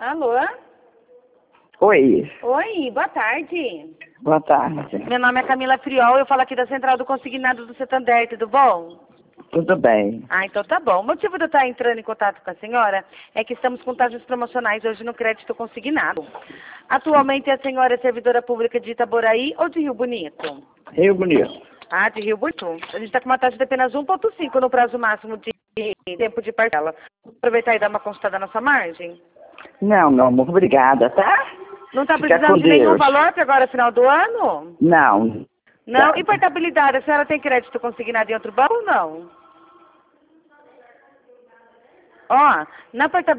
Alô? Oi, Oi, boa tarde. boa tarde. Meu nome é Camila Friol, eu falo aqui da Central do Consignado do Santander, tudo bom? Tudo bem. Ah, então tá bom. O motivo de eu estar entrando em contato com a senhora é que estamos com taxas promocionais hoje no crédito consignado. Atualmente a senhora é servidora pública de Itaboraí ou de Rio Bonito? Rio Bonito. Ah, de Rio Bonito. A gente está com uma taxa de apenas 1,5 no prazo máximo de tempo de parcela. Vou aproveitar e dar uma consulta da nossa margem. Não, meu amor, obrigada, tá? Não está Fica precisando com de nenhum Deus. valor para agora, final do ano? Não. Não? Tá. E portabilidade? A senhora tem crédito consignado em outro banco ou não? Ó, na portabilidade